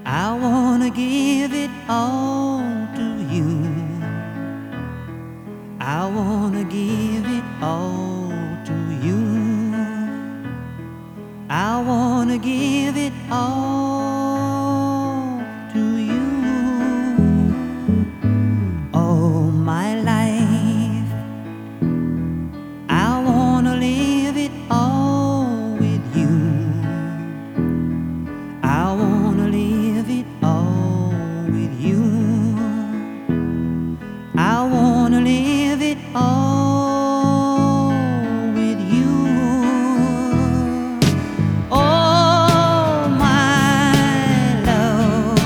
I wanna give it all to you. I wanna give it all to you. I wanna give it all to you. All my life I wanna live it all with you. I wanna live it all with you. I wanna live it all with you. Oh, my love.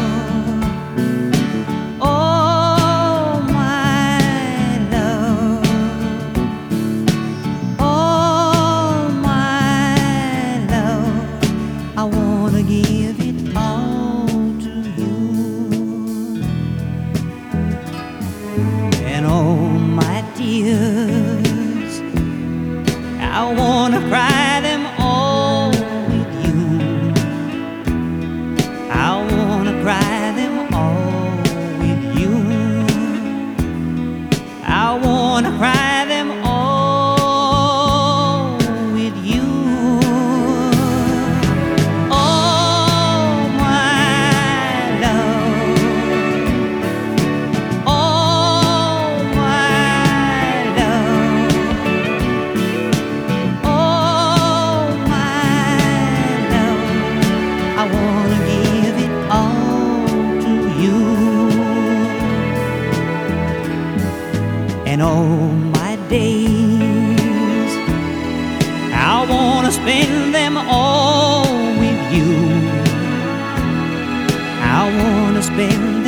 Oh, my love. Oh, my love. I wanna give it all to you. And oh, my tears, I wanna cry them all with you. I wanna cry them all with you. I wanna cry them all with you. Oh, my love. Oh, my love. Oh, my love. I wanna give it all to you. And all my days I wanna spend them all with you. I wanna spend